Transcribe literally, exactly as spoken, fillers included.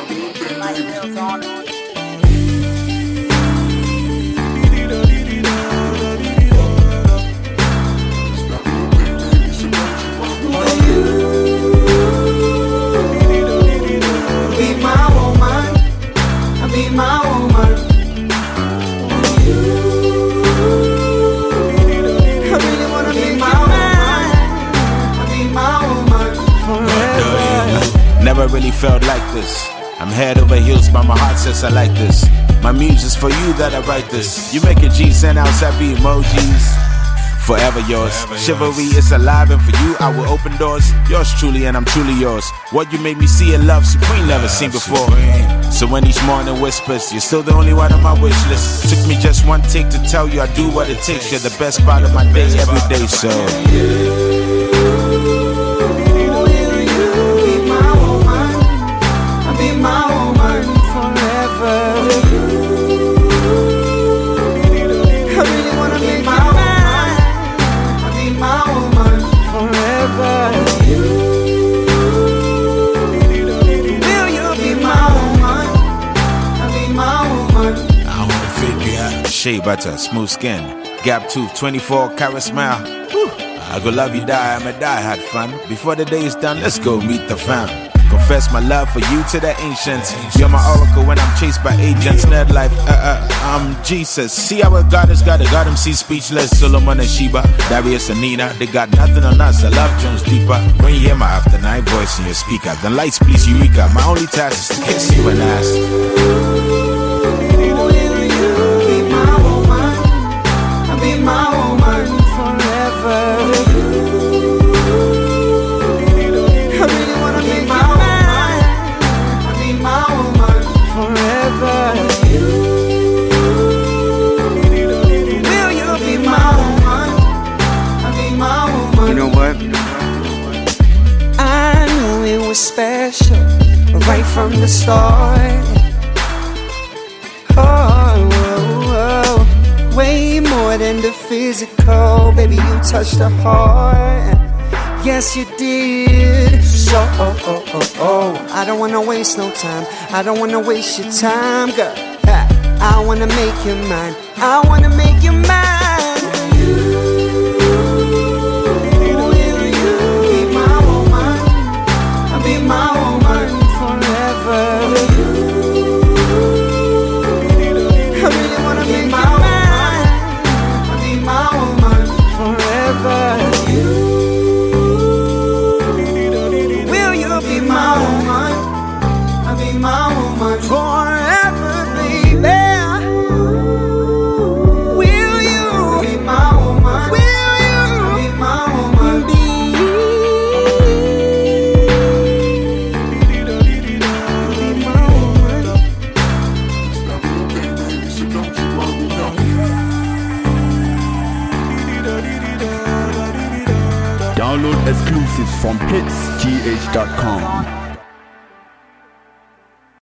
Light bills on it. Never really felt like this. I'm head over heels, but my heart says I like this. My muse is for you that I write this. You make a G, send out happy emojis. Forever yours. Chivalry is alive, and for you I will open doors. Yours truly, and I'm truly yours. What you made me see in love supreme, never seen before. So when each morning whispers, you're still the only one on my wish list. Took me just one take to tell you I do what it takes. You're the best part of my day every day, so shea butter, smooth skin, gap tooth, twenty-four karat smile. Whew. I go love you, die, I'ma die, had fun. Before the day is done, let's go meet the fam. Confess my love for you to the ancients. You're my oracle when I'm chased by agents. Nerd life, uh uh, I'm Jesus. See how a God has got a God M C speechless. Solomon and Sheba, Darius and Nina, they got nothing on us. I love Jones deeper. When you hear my after night voice in your speaker, the lights please Eureka. My only task is to kiss you and ask. Special right from the start. Oh, oh, oh, way more than the physical. Baby, you touched the heart. Yes, you did. So, oh, oh, oh, oh, I don't wanna waste no time. I don't wanna waste your time, girl. I wanna make you mine. I wanna make you mine. Download exclusives from hits g h dot com.